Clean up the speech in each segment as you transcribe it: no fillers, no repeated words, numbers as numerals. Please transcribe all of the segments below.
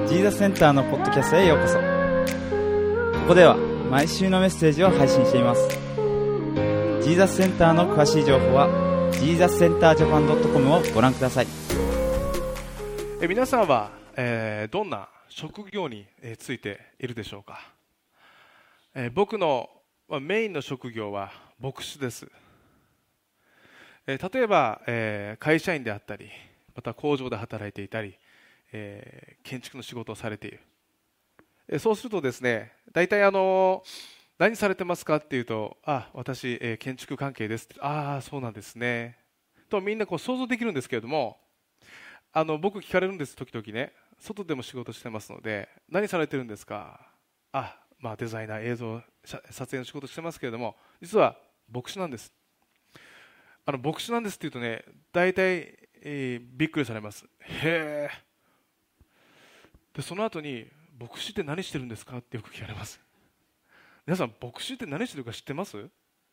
ジーザスセンターのポッドキャストへようこそ。ここでは毎週のメッセージを配信しています。ジーザスセンターの詳しい情報は JesusCenterJapan.com をご覧ください。 皆さんは、どんな職業についているでしょうか。僕のメインの職業は牧師です。例えば、会社員であったり、また工場で働いていたり、建築の仕事をされている。そうするとですね、大体何されてますかっていうと、私、建築関係です。そうなんですねとみんなこう想像できるんですけれども、僕聞かれるんです。時々ね、外でも仕事してますので、何されてるんですか。デザイナー、映像撮影の仕事してますけれども、実は牧師なんです。牧師なんですって言うとね、大体、びっくりされます。へー。でその後に、牧師って何してるんですかってよく聞かれます。皆さん、牧師って何してるか知ってます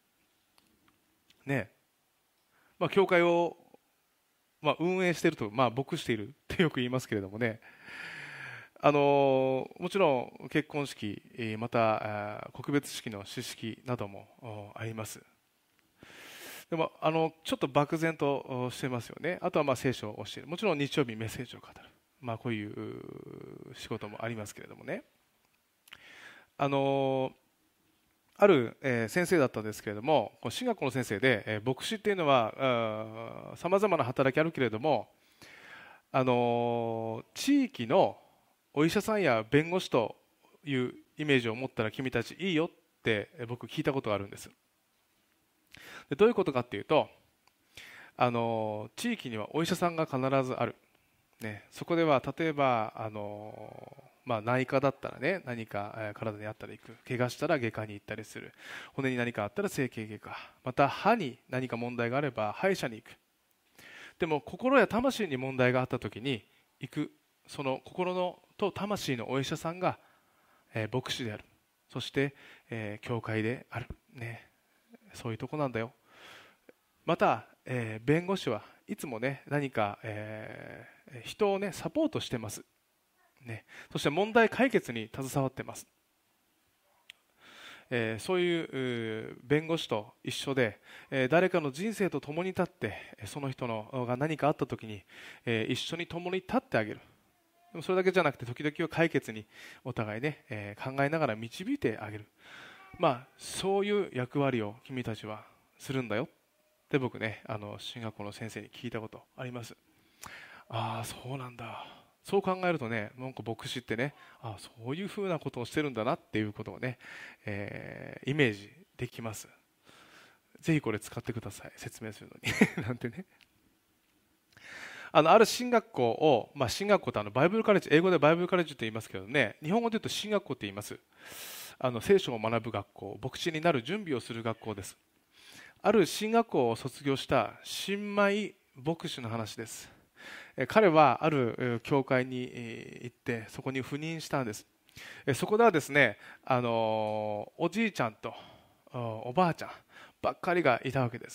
ね。教会を、運営していると、牧しているってよく言いますけれどもね、もちろん結婚式、また告別式の式式などもあります。でもちょっと漠然としてますよね。あとは聖書を教える、もちろん日曜日メッセージを語る、こういう仕事もありますけれどもね、ある先生だったんですけれども、進学校の先生で、牧師っていうのはさまざまな働きあるけれども、地域のお医者さんや弁護士というイメージを持ったら君たちいいよって僕聞いたことがあるんです。でどういうことかっていうと、地域にはお医者さんが必ずある、そこでは例えば内科だったらね、何か体にあったら行く、怪我したら外科に行ったりする、骨に何かあったら整形外科、また歯に何か問題があれば歯医者に行く。でも心や魂に問題があった時に行く、その心のと魂のお医者さんが、牧師である。そして、教会である、そういうとこなんだよ。また、弁護士はいつもね、何か、人をねサポートしてます、そして問題解決に携わってます。そういう弁護士と一緒で、誰かの人生と共に立って、その人のが何かあった時に、一緒に共に立ってあげる。でもそれだけじゃなくて、時々は解決にお互いね、考えながら導いてあげる、そういう役割を君たちはするんだよって僕ね、進学校の先生に聞いたことあります。そうなんだ。そう考えるとね、なんか牧師ってね、そういうふうなことをしてるんだなっていうことをね、イメージできます。ぜひこれ使ってください、説明するのになんてね。ある進学校を、進学校ってバイブルカレッジ、英語でバイブルカレッジって言いますけどね、日本語で言うと進学校って言います。聖書を学ぶ学校、牧師になる準備をする学校です。ある進学校を卒業した新米牧師の話です。彼はある教会に行ってそこに赴任したんです。そこではですね、おじいちゃんとおばあちゃんばっかりがいたわけです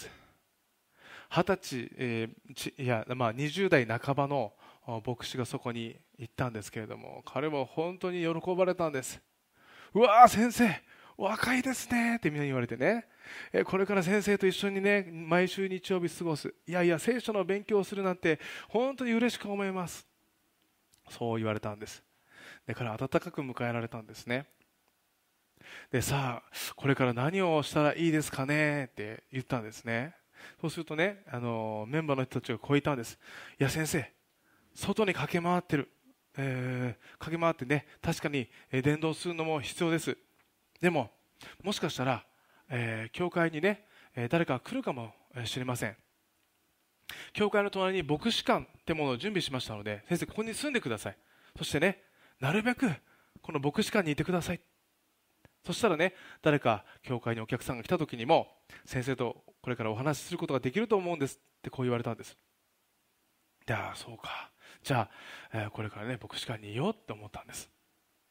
。20歳、20代半ばの牧師がそこに行ったんですけれども、彼も本当に喜ばれたんです。うわー先生若いですねってみんなに言われてね、これから先生と一緒にね毎週日曜日過ごす、いやいや聖書の勉強をするなんて本当に嬉しく思います、そう言われたんです。だから温かく迎えられたんですね。でさあこれから何をしたらいいですかねって言ったんですね。そうするとね、メンバーの人たちがこう言ったんです。いや先生外に駆け回ってる、駆け回ってね、確かに伝道するのも必要です。でももしかしたら、教会にね、誰か来るかもしれません。教会の隣に牧師館ってものを準備しましたので、先生ここに住んでください。そしてね、なるべくこの牧師館にいてください。そしたらね、誰か教会にお客さんが来た時にも先生とこれからお話しすることができると思うんですってこう言われたんです。いやそうか、じゃあ、これからね牧師館にいようって思ったんです。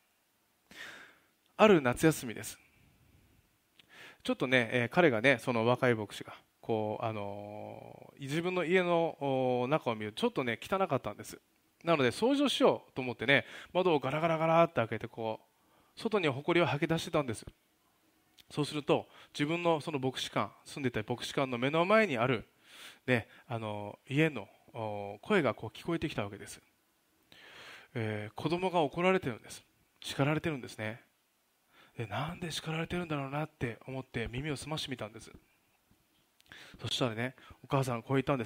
ある夏休みです。ちょっとね、彼がねその若い牧師がこう、自分の家の中を見るとちょっとね汚かったんです。 なので掃除をしようと思ってね、窓をガラガラガラって開けて、外に埃を吐き出してたんです。そうすると自分のその牧師館、住んでいた牧師館の目の前にある、ね、家の声が聞こえてきたわけです。子供が怒られてるんです。叱られてるんですね。なんで叱られてるんだろうなって思って耳を澄ましてみたんです。そしたらね、お母さんこう言ったんです。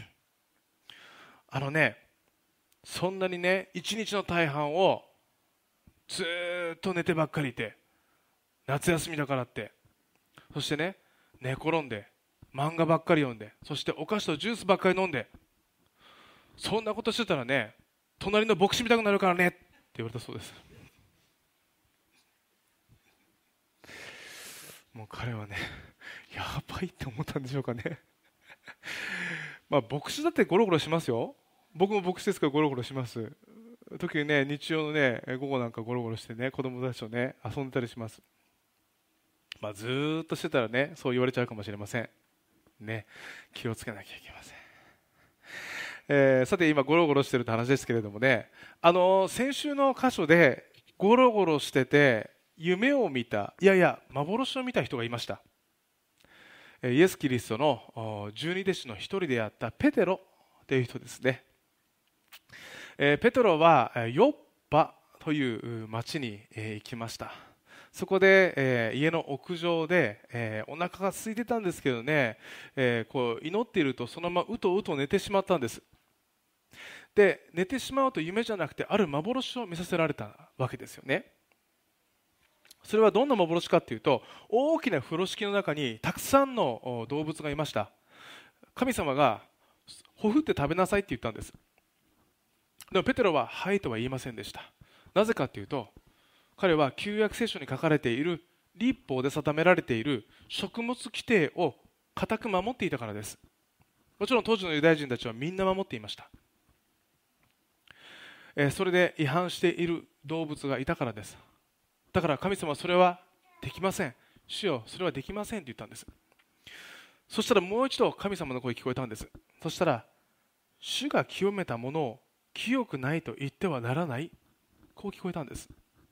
そんなにね、一日の大半をずーっと寝てばっかりいて、夏休みだからって、そしてね、寝転んで漫画ばっかり読んで、そしてお菓子とジュースばっかり飲んで、そんなことしてたらね、隣の牧師見たくなるからねって言われたそうです。もう彼はね、やばいって思ったんでしょうかね。牧師だってゴロゴロしますよ。僕も牧師ですからゴロゴロします。時にね、日曜のね、午後なんかゴロゴロしてね、子供たちとね、遊んでたりします。ずーっとしてたらね、そう言われちゃうかもしれませんね。気をつけなきゃいけません。さて、今ゴロゴロしてるって話ですけれどもね、先週の箇所でゴロゴロしてて夢を見た、幻を見た人がいました。イエス・キリストの十二弟子の一人であったペテロという人ですね。ペテロはヨッパという町に行きました。そこで、家の屋上で、お腹が空いてたんですけどね、祈っているとそのままうとうと寝てしまったんです。で、寝てしまうと夢じゃなくてある幻を見させられたわけですよね。それはどんな幻かというと、大きな風呂敷の中にたくさんの動物がいました。神様がほふって食べなさいって言ったんです。でもペテロははいとは言いませんでした。なぜかというと、彼は旧約聖書に書かれている律法で定められている食物規定を固く守っていたからです。もちろん当時のユダヤ人たちはみんな守っていました。それで違反している動物がいたからです。だから神様はそれはできません、主よそれはできませんと言ったんです。そしたらもう一度神様の声聞こえたんです。そしたら、主が清めたものを清くないと言ってはならない、こう聞こえたんです。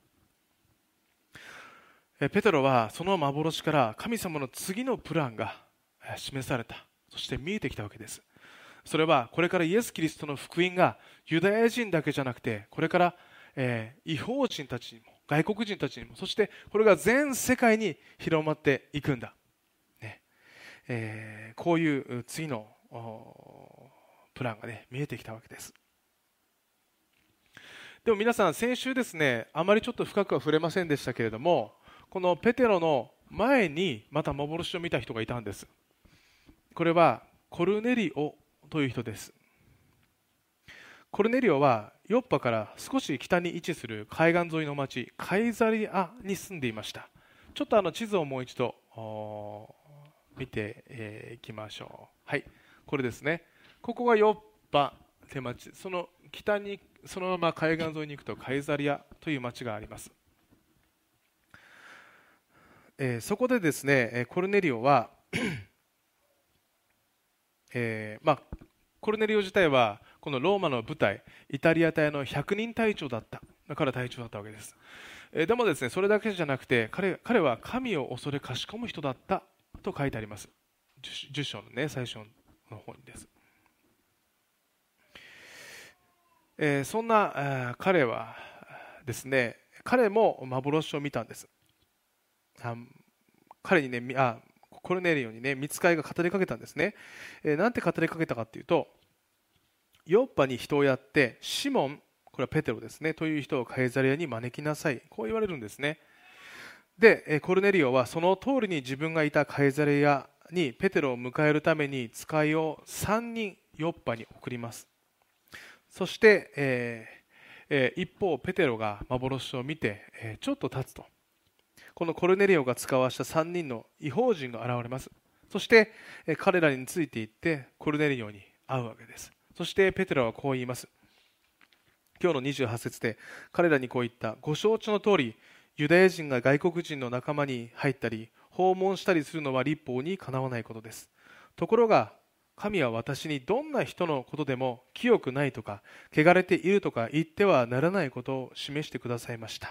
ペテロはその幻から神様の次のプランが示された、そして見えてきたわけです。それはこれからイエス・キリストの福音がユダヤ人だけじゃなくて、これから異邦人たちにも外国人たちにも、そしてこれが全世界に広まっていくんだ、こういう次のプランがね、見えてきたわけです。でも皆さん、先週ですね、あまりちょっと深くは触れませんでしたけれども、このペテロの前にまた幻を見た人がいたんです。これはコルネリオという人です。コルネリオはヨッパから少し北に位置する海岸沿いの町カイザリアに住んでいました。ちょっと地図をもう一度見ていきましょう。はい、これですね。ここがヨッパという町、その北にそのまま海岸沿いに行くとカイザリアという町があります。そこでですね、コルネリオは、コルネリオ自体はこのローマの部隊イタリア隊の100人隊長だった、だから隊長だったわけです。でもですね、それだけじゃなくて彼は神を恐れかしこむ人だったと書いてあります。10章のね、最初の方にです。そんな彼はですね、彼も幻を見たんです。彼にね、コルネリオにね、御使いが語りかけたんですね。なんて語りかけたかというと、ヨッパに人をやってシモン、これはペテロですね、という人をカイザリアに招きなさい、こう言われるんですね。で、コルネリオはその通りに自分がいたカイザリアにペテロを迎えるために使いを3人ヨッパに送ります。そして、一方ペテロが幻を見て、ちょっと経つと、このコルネリオが使わした3人の異邦人が現れます。そして、彼らについていってコルネリオに会うわけです。そしてペテロはこう言います。今日の28節で彼らにこう言った。ご承知の通り、ユダヤ人が外国人の仲間に入ったり訪問したりするのは律法にかなわないことです。ところが神は私にどんな人のことでも清くないとか汚れているとか言ってはならないことを示してくださいました、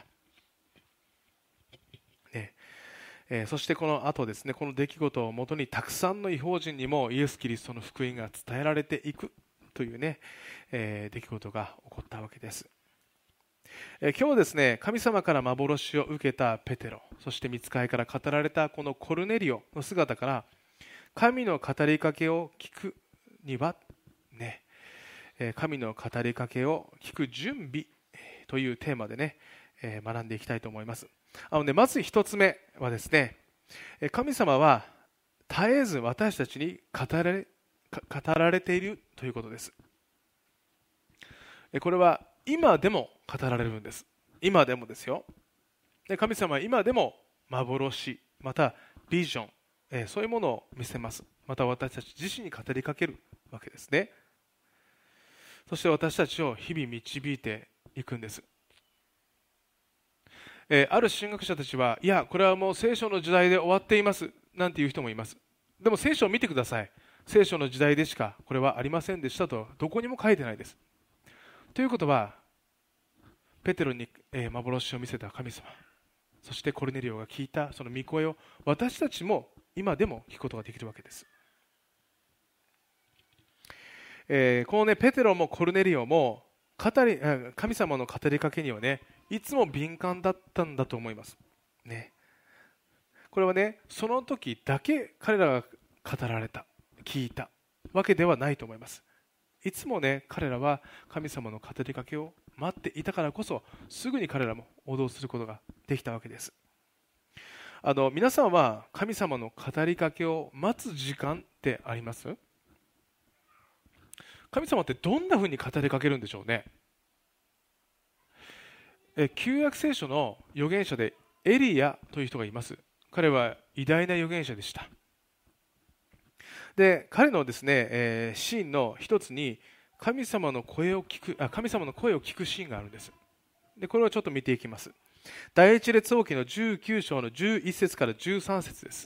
ねそしてこの後ですね、この出来事をもとにたくさんの異邦人にもイエス・キリストの福音が伝えられていくというね、出来事が起こったわけです。今日ですね、神様から幻を受けたペテロ、そして御使いから語られたこのコルネリオの姿から神の語りかけを聞くにはね、神の語りかけを聞く準備というテーマでね、学んでいきたいと思います。まず一つ目はですね、神様は絶えず私たちに語られているということです。これは今でも語られるんです。今でもですよ。神様は今でも幻、またビジョン、そういうものを見せます。また私たち自身に語りかけるわけですね。そして私たちを日々導いていくんです。ある神学者たちは、いやこれはもう聖書の時代で終わっていますなんていう人もいます。でも聖書を見てください。聖書の時代でしかこれはありませんでしたとどこにも書いてないです。ということはペテロに幻を見せた神様、そしてコルネリオが聞いたその御声を私たちも今でも聞くことができるわけです。このねペテロもコルネリオも神様の語りかけにはねいつも敏感だったんだと思いますね。これはねその時だけ彼らが語られた聞いたわけではないと思います。いつもね彼らは神様の語りかけを待っていたからこそすぐに彼らも応答することができたわけです。皆さんは神様の語りかけを待つ時間ってあります？神様ってどんなふうに語りかけるんでしょうね。旧約聖書の預言者でエリヤという人がいます。彼は偉大な預言者でした。で彼のですね、シーンの一つに神様の声を聞くシーンがあるんです。でこれをちょっと見ていきます。第一列王記の19章の11節から13節です。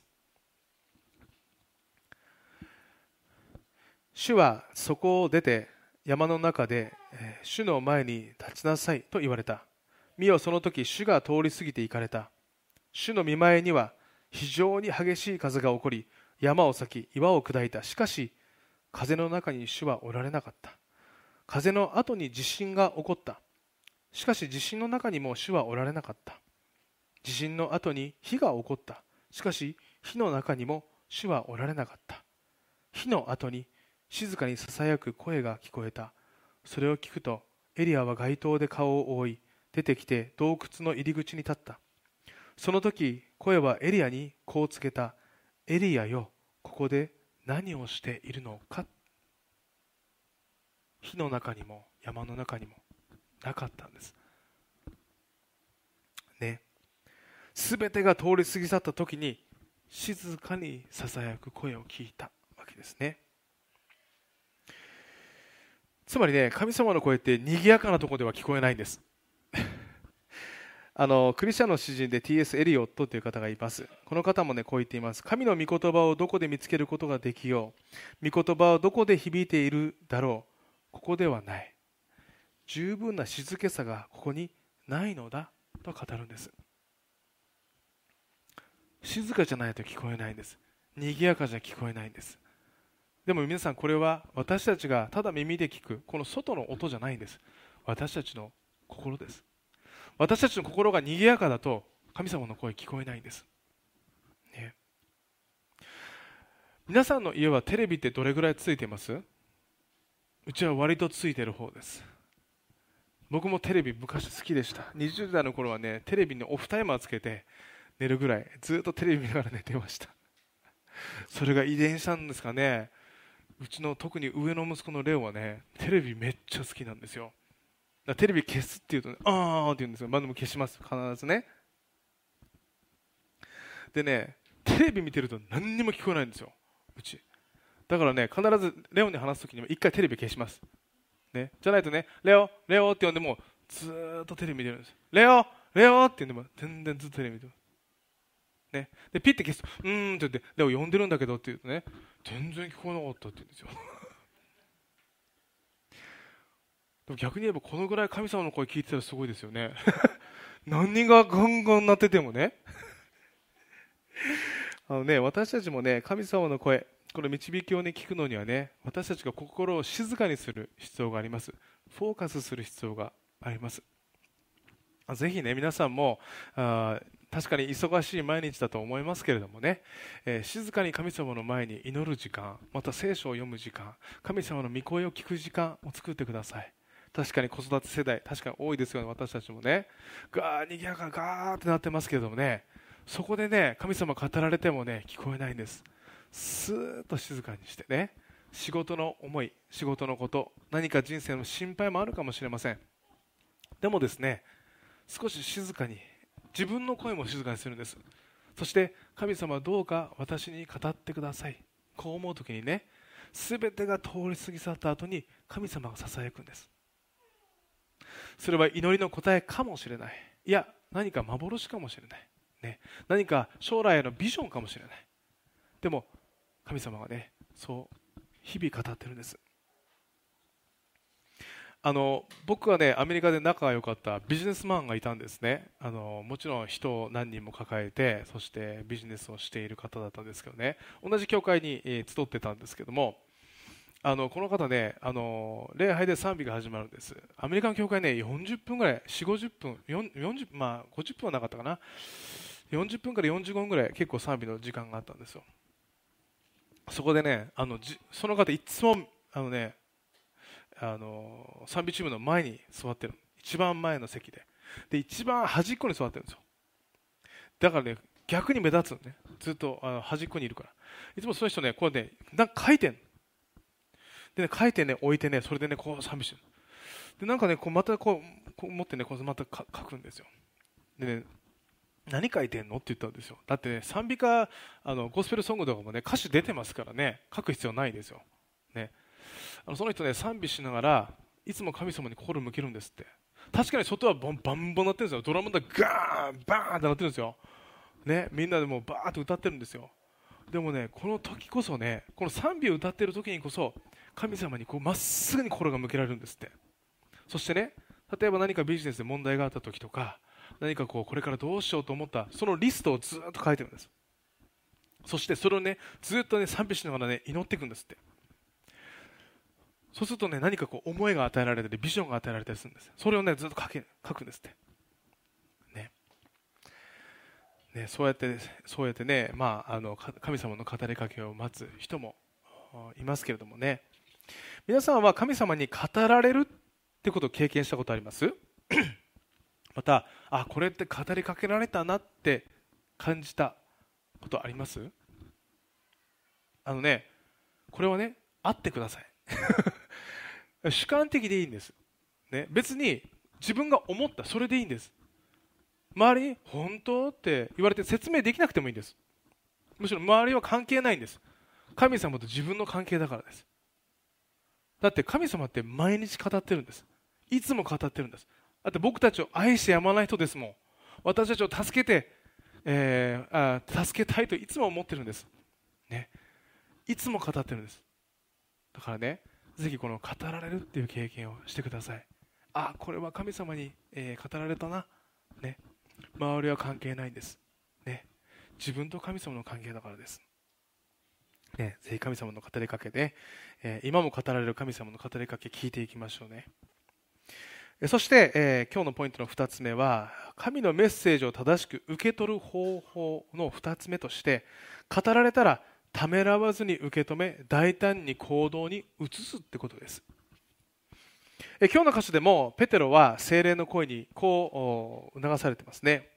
主はそこを出て山の中で主の前に立ちなさいと言われた。見よその時主が通り過ぎて行かれた。主の御前には非常に激しい風が起こり山を裂き岩を砕いた。しかし風の中に主はおられなかった。風の後に地震が起こった。しかし地震の中にも主はおられなかった。地震の後に火が起こった。しかし火の中にも主はおられなかった。火の後に静かにささやく声が聞こえた。それを聞くとエリアは街灯で顔を覆い出てきて洞窟の入り口に立った。その時声はエリアにこう告げた。エリアよ、ここで何をしているのか。火の中にも山の中にもなかったんですね。すべてが通り過ぎ去った時に静かにささやく声を聞いたわけですね。つまりね、神様の声って賑やかなところでは聞こえないんですクリスチャンの詩人で T.S. エリオットという方がいます。この方もねこう言っています。神の御言葉をどこで見つけることができよう。御言葉はどこで響いているだろう。ここではない。十分な静けさがここにないのだと語るんです。静かじゃないと聞こえないんです。賑やかじゃ聞こえないんです。でも皆さん、これは私たちがただ耳で聞くこの外の音じゃないんです。私たちの心です。私たちの心が賑やかだと神様の声聞こえないんです、ね。皆さんの家はテレビってどれぐらいついてます？うちは割とついてる方です。僕もテレビ昔好きでした。20代の頃はね、テレビにオフタイマーつけて寝るぐらいずっとテレビ見ながら寝てましたそれが遺伝したんですかね。うちの特に上の息子のレオはね、テレビめっちゃ好きなんですよ。だからテレビ消すって言うと、ね、あーって言うんですよ。まあでも消します、必ずね。でね、テレビ見てると何にも聞こえないんですよ、うち。だからね、必ずレオに話すときにも一回テレビ消します、ね。じゃないとね、レオレオって呼んでもずーっとテレビ見てるんです。レオレオって呼んでも全然ずっとテレビ見てる、 ね、でピッて消すと、って言って、でも呼んでるんだけどって言うとね、全然聞こえなかったって言うんですよ。でも逆に言えばこのぐらい神様の声聞いてたらすごいですよね。何人がガンガン鳴っててもね。私たちもね、神様の声、この導きをね、聞くのにはね、私たちが心を静かにする必要があります。フォーカスする必要があります。ぜひね、皆さんも確かに忙しい毎日だと思いますけれどもね、静かに神様の前に祈る時間、また聖書を読む時間、神様の御声を聞く時間を作ってください。確かに子育て世代、確かに多いですよね。私たちもね、にぎやかガーってなってますけれどもね、そこでね、神様語られてもね、聞こえないんです。スーッと静かにしてね、仕事の思い、仕事のこと、何か人生の心配もあるかもしれません。でもですね、少し静かに、自分の声も静かにするんです。そして神様どうか私に語ってください、こう思う時にね、全てが通り過ぎ去った後に神様がささやくんです。それは祈りの答えかもしれない、いや何か幻かもしれない、ね、何か将来へのビジョンかもしれない。でも神様がね、そう日々語ってるんです。僕はね、アメリカで仲が良かったビジネスマンがいたんですね。もちろん人を何人も抱えて、そしてビジネスをしている方だったんですけどね、同じ教会に、集ってたんですけども、この方ね、礼拝で賛美が始まるんです。アメリカの教会ね、40分ぐらい、4、50分、40、50分はなかったかな、40分から45分ぐらい結構賛美の時間があったんですよ。そこでね、その方いつも賛美チームの前に座ってる、一番前の席で、一番端っこに座ってるんですよ。だからね、逆に目立つのね、ずっと端っこにいるから。いつもその人ね、こうね、なんか書いてんでね、書いてね、置いてね、それでね、こう賛美してる。で、なんかね、またこう持ってね、また書くんですよ。でね、何書いてんのって言ったんですよ。だってね、賛美歌、ゴスペルソングとかもね、歌詞出てますからね、書く必要ないですよ。ね、その人ね、賛美しながらいつも神様に心を向けるんですって。確かに外はバンバン鳴ってるんですよ。ドラムがガーンバーンって鳴ってるんですよ、ね、みんなでもうバーッと歌ってるんですよ。でもね、この時こそね、この賛美を歌ってる時にこそ神様にこうまっすぐに心が向けられるんですって。そしてね、例えば何かビジネスで問題があった時とか、何かこれからどうしようと思ったそのリストをずっと書いてるんです。そしてそれをね、ずっとね、賛美しながらね、祈っていくんですって。そうするとね、何か思いが与えられたりビジョンが与えられたりするんです。それをね、ずっと書くんですってね。そうやってね、神様の語りかけを待つ人もいますけれどもね、皆さんは神様に語られるってことを経験したことあります？また、これって語りかけられたなって感じたことあります？これはね、あってください。主観的でいいんです、ね、別に自分が思ったそれでいいんです。周りに本当って言われて説明できなくてもいいんです。むしろ周りは関係ないんです。神様と自分の関係だからです。だって神様って毎日語ってるんです。いつも語ってるんです。だって僕たちを愛してやまない人ですもん。私たちを助けて、助けたいといつも思ってるんです、ね、いつも語ってるんです。だからね、ぜひこの語られるっていう経験をしてください。これは神様に、語られたな、ね、周りは関係ないんです、ね、自分と神様の関係だからです、ね、ぜひ神様の語りかけで、今も語られる神様の語りかけ聞いていきましょうね。そして、今日のポイントの2つ目は、神のメッセージを正しく受け取る方法の2つ目として、語られたらためらわずに受け止め、大胆に行動に移すってことです。今日の箇所でもペテロは聖霊の声にこう促されてますね。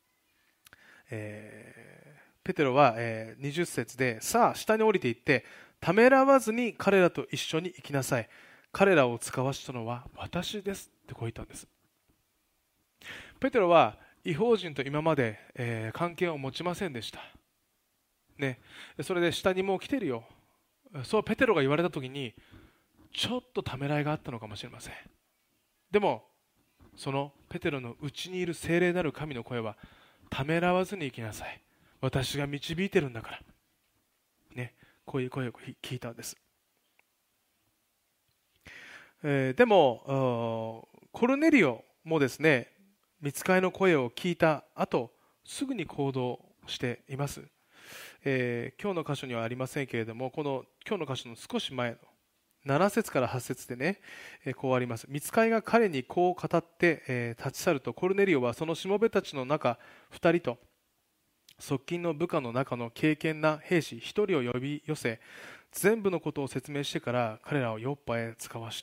ペテロは20節で、さあ下に降りていってためらわずに彼らと一緒に行きなさい、彼らを使わしたのは私ですってこう言ったんです。ペテロは異邦人と今まで、関係を持ちませんでした、ね、それで下にもう来てるよ、そうペテロが言われた時にちょっとためらいがあったのかもしれません。でもそのペテロの内にいる聖霊なる神の声は、ためらわずに行きなさい、 私が導いてるんだからね、こういう声を聞いたんです。でもコルネリオもですね、御使いの声を聞いた後すぐに行動しています。今日の箇所にはありませんけれども、この今日の箇所の少し前の7節から8節でね、こうあります。御使いが彼にこう語って、立ち去ると、コルネリオはそのしもべたちの中2人と側近の部下の中の敬虔な兵士1人を呼び寄せ、全部のことを説明してから彼らをヨッパへ使わした。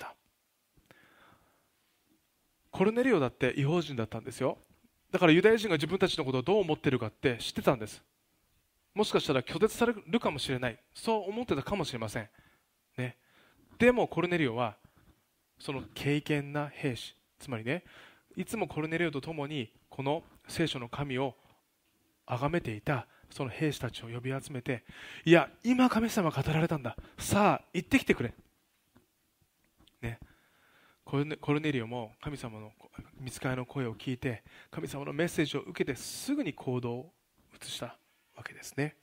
コルネリオだって異邦人だったんですよ。だからユダヤ人が自分たちのことをどう思ってるかって知ってたんです。もしかしたら拒絶されるかもしれない、そう思ってたかもしれませんね。でもコルネリオはその敬虔な兵士、つまりね、いつもコルネリオと共にこの聖書の神を崇めていたその兵士たちを呼び集めて、いや今神様が語られたんだ、さあ行ってきてくれ、ね、コルネリオも神様の御使いの声を聞いて、神様のメッセージを受けてすぐに行動を移したわけですね。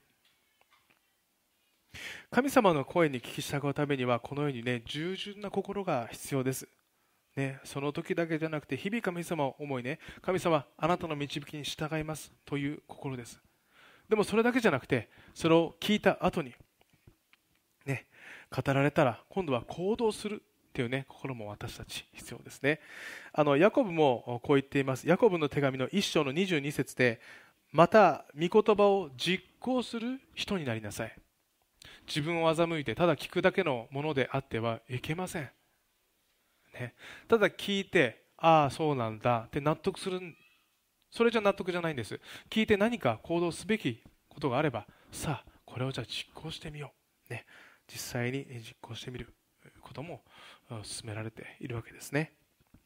神様の声に聞き従うためにはこのようにね、従順な心が必要ですね。その時だけじゃなくて日々神様を思いね、神様あなたの導きに従いますという心です。でもそれだけじゃなくて、それを聞いた後にね、語られたら今度は行動するっていうね、心も私たち必要ですね。ヤコブもこう言っています。ヤコブの手紙の1章の22節で、また御言葉を実行する人になりなさい。自分を欺いてただ聞くだけのものであってはいけません、ね、ただ聞いて、ああそうなんだって納得する、それじゃ納得じゃないんです。聞いて何か行動すべきことがあれば、さあこれをじゃあ実行してみよう、ね、実際に実行してみることも勧められているわけですね。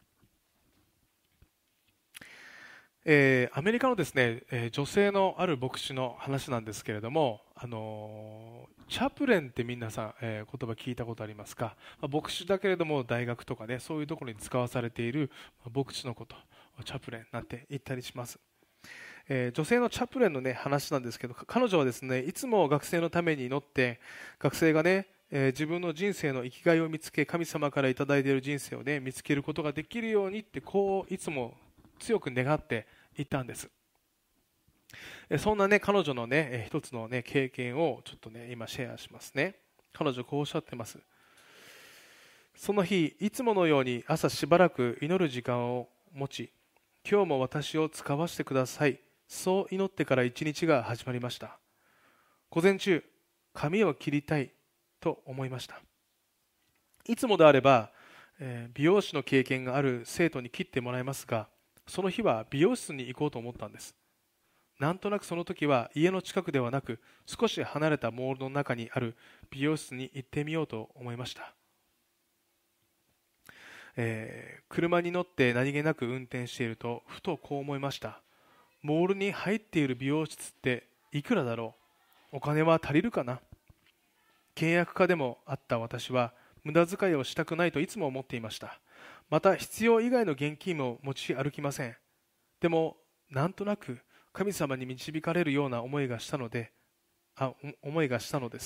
アメリカのですね、女性のある牧師の話なんですけれども、チャプレンって皆さん、言葉聞いたことありますか？牧師だけれども大学とかね、そういうところに使わされている牧師のこと、チャプレンなんて言ったりします。女性のチャプレンの、ね、話なんですけど、彼女はですね、いつも学生のために祈って、学生がね、自分の人生の生きがいを見つけ、神様からいただいている人生を、ね、見つけることができるようにって、こういつも強く願っていったんです。そんな、ね、彼女の、ね、一つの、ね、経験をちょっと、ね、今シェアしますね。彼女こうおっしゃってます。その日いつものように朝しばらく祈る時間を持ち、今日も私を使わせてください、そう祈ってから一日が始まりました。午前中、髪を切りたいと思いました。いつもであれば、美容師の経験がある生徒に切ってもらいますが、その日は美容室に行こうと思ったんです。なんとなくその時は家の近くではなく、少し離れたモールの中にある美容室に行ってみようと思いました。車に乗って何気なく運転していると、ふとこう思いました。モールに入っている美容室っていくらだろう、お金は足りるかな。契約家でもあった私は無駄遣いをしたくないといつも思っていました。また必要以外の現金も持ち歩きません。でもなんとなく神様に導かれるような思いがしたのです。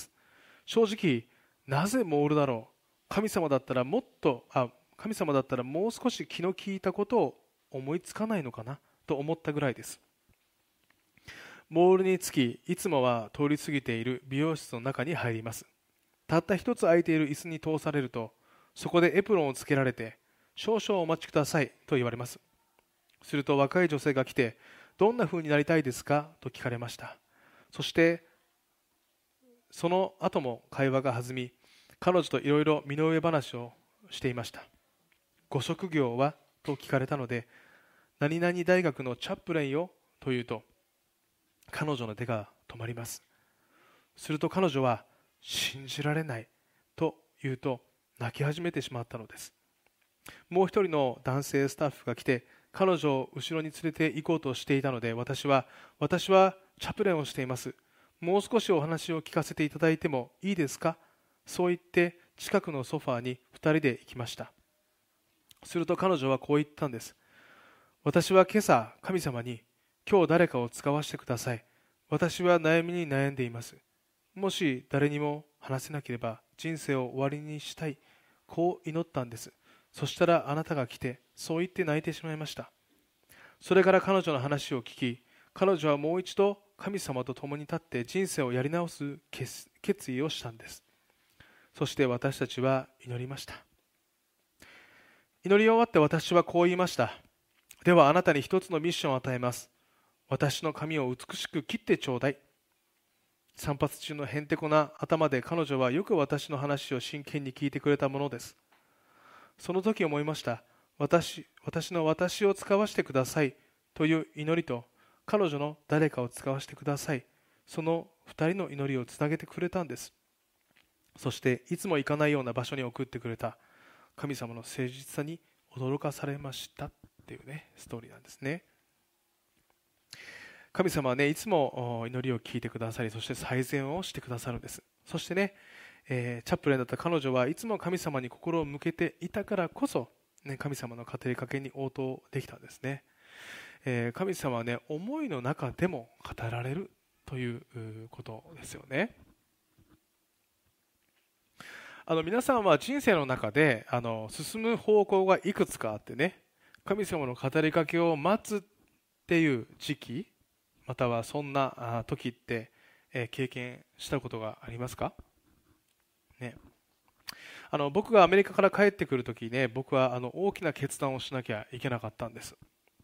正直、なぜモールだろう、神様だったらもう少し気の利いたことを思いつかないのかなと思ったぐらいです。モールに着き、いつもは通り過ぎている美容室の中に入ります。たった一つ空いている椅子に通されると、そこでエプロンをつけられて、少々お待ちくださいと言われます。すると若い女性が来て、どんな風になりたいですかと聞かれました。そしてその後も会話が弾み、彼女といろいろ身の上話をしていました。ご職業はと聞かれたので、何々大学のチャプレンよと言うと、彼女の手が止まります。すると彼女は、信じられないと言うと泣き始めてしまったのです。もう一人の男性スタッフが来て、彼女を後ろに連れて行こうとしていたので、私はチャプレンをしています、もう少しお話を聞かせていただいてもいいですか、そう言って近くのソファーに2人で行きました。すると彼女はこう言ったんです。私は今朝神様に、今日誰かを使わせてください、 私は悩みに悩んでいます。もし誰にも話せなければ人生を終わりにしたい。こう祈ったんです。そしたらあなたが来て、そう言って泣いてしまいました。それから彼女の話を聞き、彼女はもう一度神様と共に立って人生をやり直す決意をしたんです。そして私たちは祈りました。祈り終わって私はこう言いました。ではあなたに一つのミッションを与えます。私の髪を美しく切ってちょうだい。散髪中のへんてこな頭で彼女はよく私の話を真剣に聞いてくれたものです。その時思いました。私を使わせてくださいという祈りと、彼女の誰かを使わせてください、その二人の祈りをつなげてくれたんです。そしていつも行かないような場所に送ってくれた神様の誠実さに驚かされましたっていうね、ストーリーなんですね。神様はね、いつも祈りを聞いてくださり、そして最善をしてくださるんです。そしてね、チャップレンだった彼女はいつも神様に心を向けていたからこそ、ね、神様の語りかけに応答できたんですね。神様はね、思いの中でも語られるということですよね。皆さんは人生の中で進む方向がいくつかあってね、神様の語りかけを待つっていう時期、またはそんな時って、経験したことがありますかね。僕がアメリカから帰ってくるときね、僕は大きな決断をしなきゃいけなかったんです。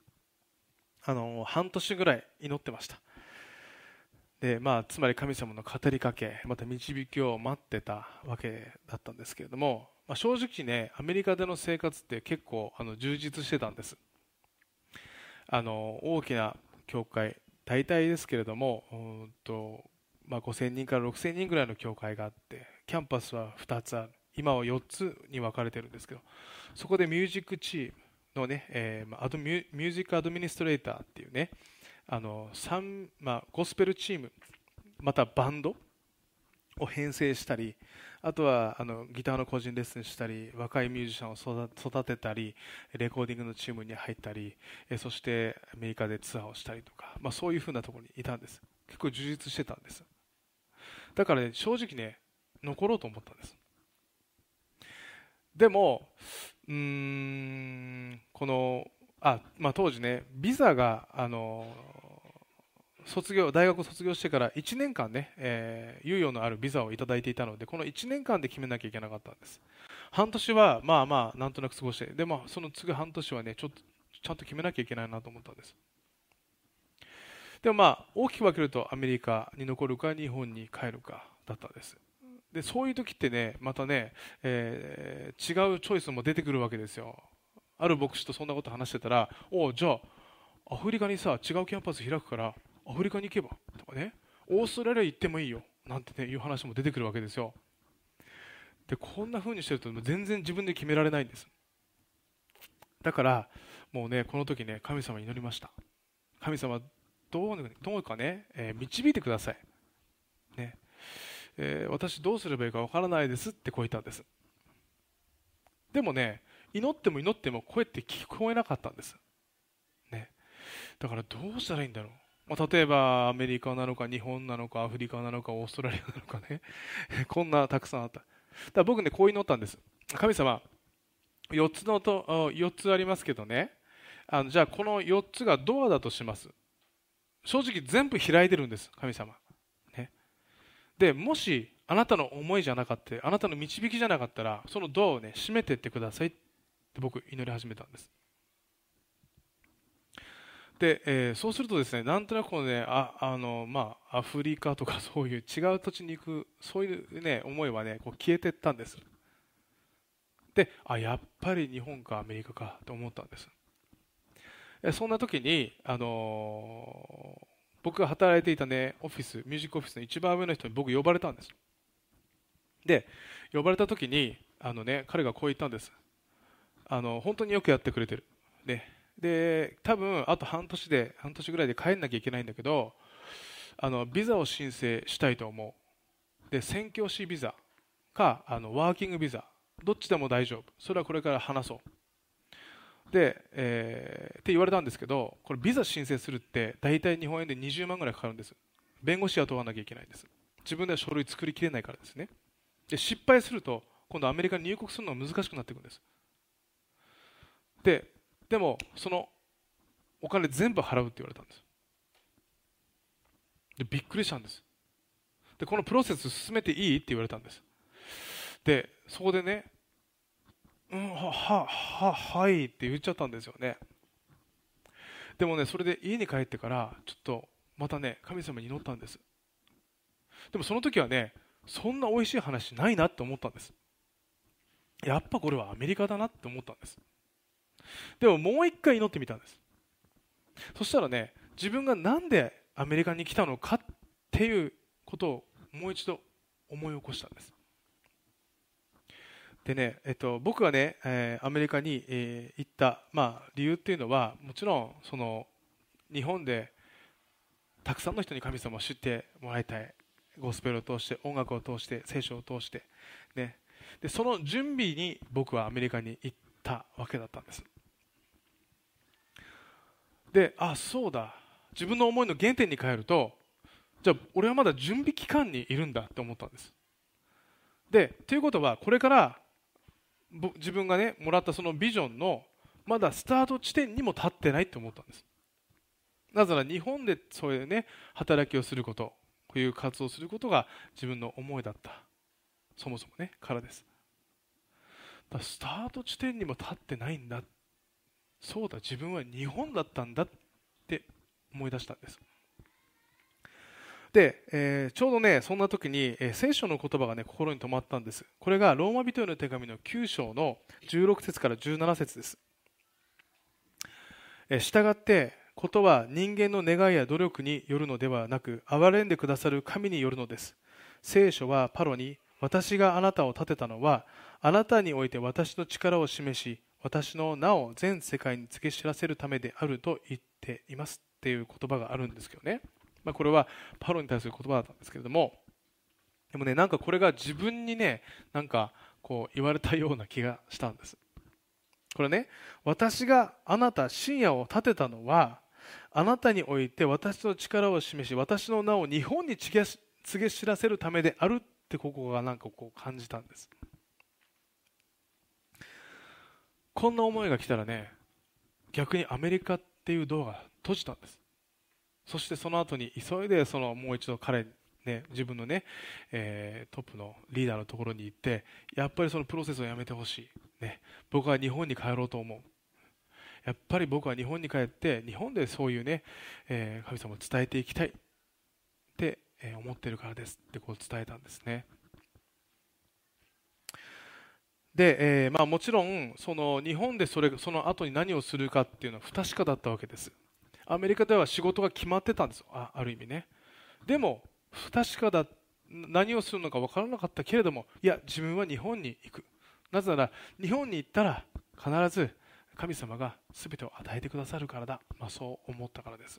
半年ぐらい祈ってました。で、つまり神様の語りかけ、また導きを待ってたわけだったんですけれども、正直ね、アメリカでの生活って結構充実してたんです。大きな教会、大体ですけれども、5000人から6000人ぐらいの教会があって、キャンパスは2つある。今は4つに分かれてるんですけど、そこでミュージックチームのね、ミュージックアドミニストレーターっていうね、ゴスペルチーム、またバンドを編成したり、あとはギターの個人レッスンしたり、若いミュージシャンを育てたり、レコーディングのチームに入ったり、そしてアメリカでツアーをしたりとか、そういうふうなところにいたんです。結構充実してたんです。だからね、正直ね、残ろうと思ったんです。でも当時ね、ビザが大学を卒業してから1年間ね、猶予のあるビザをいただいていたので、この1年間で決めなきゃいけなかったんです。半年はなんとなく過ごして、でもその次半年はね、ちゃんと決めなきゃいけないなと思ったんです。でも大きく分けるとアメリカに残るか日本に帰るかだったんです。でそういう時ってね、またね、違うチョイスも出てくるわけですよ。ある牧師とそんなこと話してたら、じゃあアフリカにさ、違うキャンパス開くからアフリカに行けばとかね、オーストラリア行ってもいいよなんてね、いう話も出てくるわけですよ。でこんな風にしてると全然自分で決められないんです。だからもうね、この時ね、神様に祈りました。神様、どうかね、導いてくださいね。私どうすればいいかわからないですってこう言ったんです。でもね、祈っても声って聞こえなかったんです、ね。だからどうしたらいいんだろう。例えばアメリカなのか日本なのかアフリカなのかオーストラリアなのかねこんなたくさんあった。だから僕ね、こう祈ったんです。神様、4つありますけどね、じゃあこの4つがドアだとします。正直全部開いてるんです、神様で、もしあなたの思いじゃなかった、あなたの導きじゃなかったら、そのドアをね、閉めていってくださいって僕祈り始めたんです。で、そうするとですね、なんとなくこのね、アフリカとかそういう違う土地に行く、そういうね、思いはね、こう消えていったんです。で、やっぱり日本かアメリカかと思ったんです。そんな時に、僕が働いていたね、ミュージックオフィスの一番上の人に僕呼ばれたんです。で、呼ばれた時に彼がこう言ったんです。本当によくやってくれてる、ね、で多分あと半年ぐらいで帰んなきゃいけないんだけど、ビザを申請したいと思う。で、宣教師ビザかワーキングビザ、どっちでも大丈夫、それはこれから話そうで、って言われたんですけど、これビザ申請するって大体日本円で20万ぐらいかかるんです。 弁護士雇わなきゃいけないんです。自分では書類作りきれないからですね。で失敗すると今度アメリカに入国するのが難しくなっていくんです。でもそのお金全部払うって言われたんです。でびっくりしたんです。でこのプロセス進めていいって言われたんです。でそこでね、はいって言っちゃったんですよね。でもね、それで家に帰ってからちょっとまたね、神様に祈ったんです。でもその時はね、そんな美味しい話ないなって思ったんです。やっぱこれはアメリカだなって思ったんです。でももう一回祈ってみたんです。そしたらね、自分がなんでアメリカに来たのかっていうことをもう一度思い起こしたんです。でね、僕がね、アメリカに、行った、理由っていうのは、もちろんその日本でたくさんの人に神様を知ってもらいたい。ゴスペルを通して、音楽を通して、聖書を通して、ね、でその準備に僕はアメリカに行ったわけだったんです。で、そうだ、自分の思いの原点に変えると、じゃあ俺はまだ準備期間にいるんだって思ったんです。でということは、これから自分がねもらったそのビジョンのまだスタート地点にも立ってないって思ったんです。なぜなら日本でそういうね働きをすること、こういう活動をすることが自分の思いだった、そもそもねからです。だからスタート地点にも立ってないんだ、そうだ自分は日本だったんだって思い出したんです。で、ちょうどねそんな時に、聖書の言葉がね心に留まったんです。これがローマ人への手紙の9章の16節から17節です。従ってことは人間の願いや努力によるのではなく、憐れんでくださる神によるのです。聖書はパロに、私があなたを立てたのはあなたにおいて私の力を示し、私の名を全世界に告げ知らせるためであると言っていますっていう言葉があるんですけどね、これはパロに対する言葉だったんですけれども、でもね、なんかこれが自分にね、なんかこう言われたような気がしたんです。これね、私があなた、深夜を立てたのは、あなたにおいて私の力を示し、私の名を日本に告げ知らせるためであるって、ここがなんかこう感じたんです。こんな思いが来たらね、逆にアメリカっていうドアが閉じたんです。そしてその後に急いでもう一度彼ね、自分のね、トップのリーダーのところに行って、やっぱりそのプロセスをやめてほしい、ね、僕は日本に帰ろうと思う、やっぱり僕は日本に帰って日本でそういうね、神様を伝えていきたいって、思ってるからですってこう伝えたんですね。で、もちろんその日本でその後に何をするかっていうのは不確かだったわけです。アメリカでは仕事が決まってたんです。ある意味ね。でも不確かだ、何をするのか分からなかったけれども、いや自分は日本に行く、なぜなら日本に行ったら必ず神様が全てを与えてくださるからだ、そう思ったからです。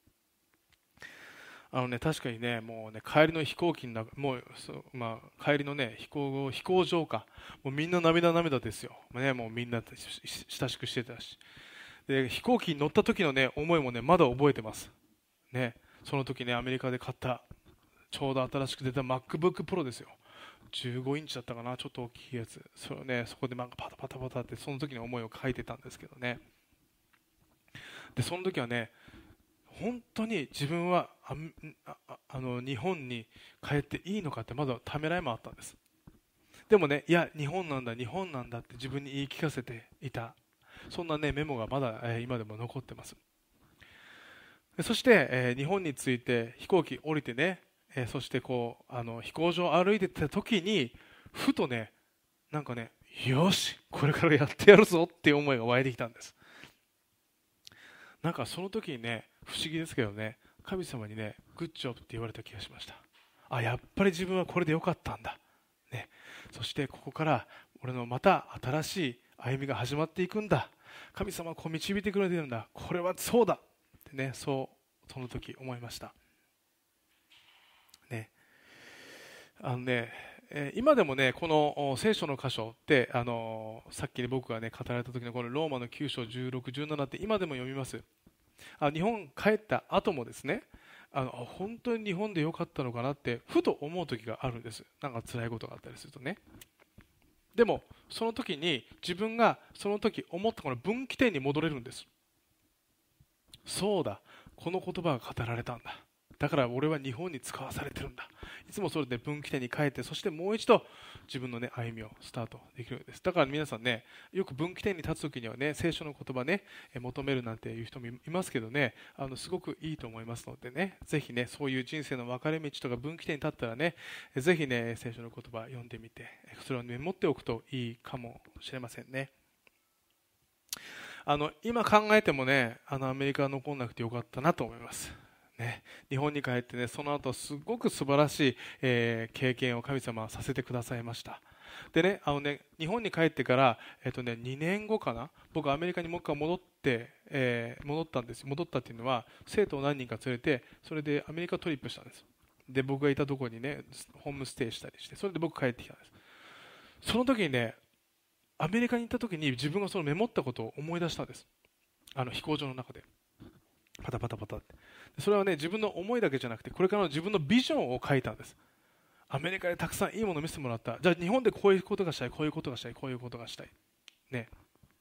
確かにね、もうね、帰りの飛行機のもう帰りのね、飛行場か、もうみんな涙ですよ、もうみんな親しくしてたし、で飛行機に乗った時のね思いもねまだ覚えてますね。その時ね、アメリカで買ったちょうど新しく出た MacBook Pro ですよ。15インチだったかな、ちょっと大きいやつ。それをね、そこでパタってその時の思いを書いてたんですけどね。でその時はね、本当に自分は日本に帰っていいのかってまだためらいもあったんです。でもね、いや日本なんだって自分に言い聞かせていた、そんなねメモがまだ、今でも残ってます。そして、日本に着いて飛行機降りてね、そしてこう飛行場を歩いてた時にふとね、なんかね、よしこれからやってやるぞっていう思いが湧いてきたんです。なんかその時にね、不思議ですけどね、神様にね、グッジョブって言われた気がしました。やっぱり自分はこれでよかったんだ、ね、そしてここから俺のまた新しい歩みが始まっていくんだ、神様はこう導いてくれてるんだ、これはそうだってね、その時思いましたね。今でもね、この聖書の箇所ってさっき僕がね語られた時のこのローマの9章16、17って今でも読みます。日本帰った後もですね、 本当に日本でよかったのかなってふと思う時があるんです。なんか辛いことがあったりするとね。でもその時に自分がその時思ったこの分岐点に戻れるんです。そうだ、この言葉が語られたんだ、だから俺は日本に使わされてるんだ。いつもそれで分岐点に帰って、そしてもう一度自分の、ね、歩みをスタートできるんです。だから皆さんね、よく分岐点に立つ時にはね、聖書の言葉ね、求めるなんていう人もいますけどね、すごくいいと思いますのでね、ぜひね、そういう人生の分かれ道とか分岐点に立ったらね、ぜひね、聖書の言葉読んでみて、それをメモっておくといいかもしれませんね。今考えてもね、アメリカは残んなくてよかったなと思いますね。日本に帰ってね、その後すごく素晴らしい、経験を神様はさせてくださいました。でね、日本に帰ってから、2年後かな、僕アメリカにもう一回戻ったんです。戻ったっていうのは生徒を何人か連れて、それでアメリカトリップしたんです。で、僕がいたところにね、ホームステイしたりして、それで僕帰ってきたんです。その時にね、アメリカに行った時に自分がそのメモったことを思い出したんです。飛行場の中でパタパタパタって。それはね、自分の思いだけじゃなくて、これからの自分のビジョンを書いたんです。アメリカでたくさんいいものを見せてもらった。じゃあ日本でこういうことがしたい、こういうことがしたい、こういうことがしたいね。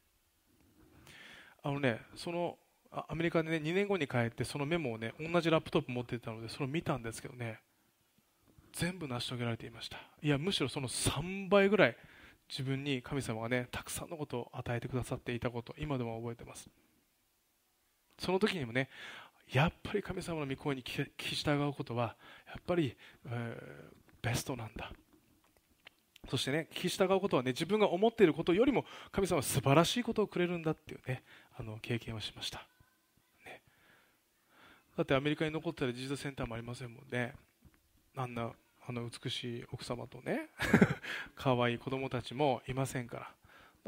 そのアメリカでね、2年後に帰ってそのメモをね、同じラップトップ持っていたのでそれを見たんですけどね、全部成し遂げられていました。いや、むしろその3倍ぐらい自分に神様がね、たくさんのことを与えてくださっていたこと、今でも覚えてます。その時にもね、やっぱり神様の御声に聞き従うことはやっぱり、ベストなんだ。そしてね、聞き従うことはね、自分が思っていることよりも神様は素晴らしいことをくれるんだっていうね、経験をしました、ね。だってアメリカに残ってたらジーザスセンターもありませんもんね。あんな美しい奥様とね可愛い子供たちもいませんから、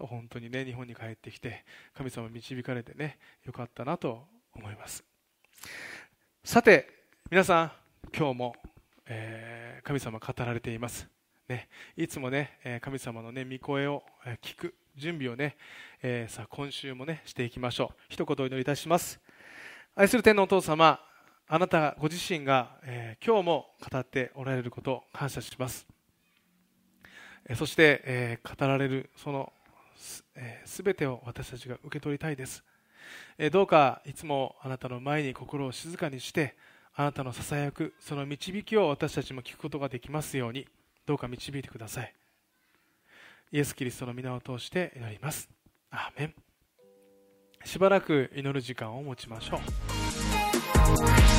本当にね、日本に帰ってきて神様に導かれてね、よかったなと思います。さて皆さん、今日も、神様語られていますね。いつもね、神様のね、御声を聞く準備をね、さあ今週もね、していきましょう。一言お祈りいたします。愛する天のお父様、あなたご自身が、今日も語っておられることを感謝します。そして、語られるそのすべてを私たちが受け取りたいです。どうかいつもあなたの前に心を静かにして、あなたのささやくその導きを私たちも聞くことができますように、どうか導いてください。イエス・キリストの皆を通して祈ります。アーメン。しばらく祈る時間を持ちましょう。